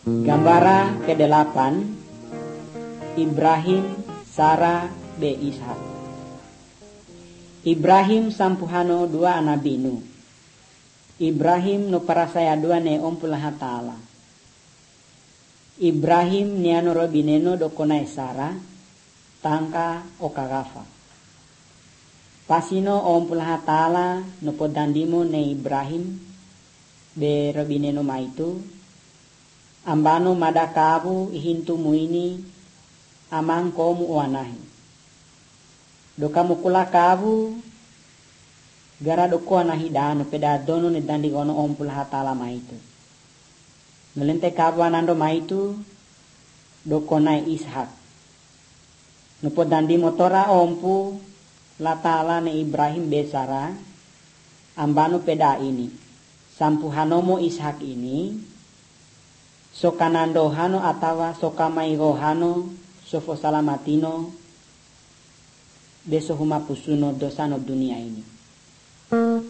Gambara ke-8 Ibrahim, Sarah, be Ishak. Ibrahim sampuhano dua anak binu. Ibrahim no parasaya dua ne ompulah ta'ala. Ibrahim niano robineno dokonai Sarah tangka okagafa. Pasino ompulah ta'ala no podandimo ne Ibrahim be robineno maitu. Ambano madakabu ihintu muini amang komu uanahi. Doka mukula kabu gara doko anahi dano peda dono ne dandi gono ompul hatala maitu. Nolente kabu anando maitu doko nai Ishak. Nupo dandi motora ompu latala ne Ibrahim besara ambano peda ini. Sampuhanomo Ishak ini sokanando hano atawa sokamaigo hano sofo salamatino beso huma pusuno dosano dunia ini.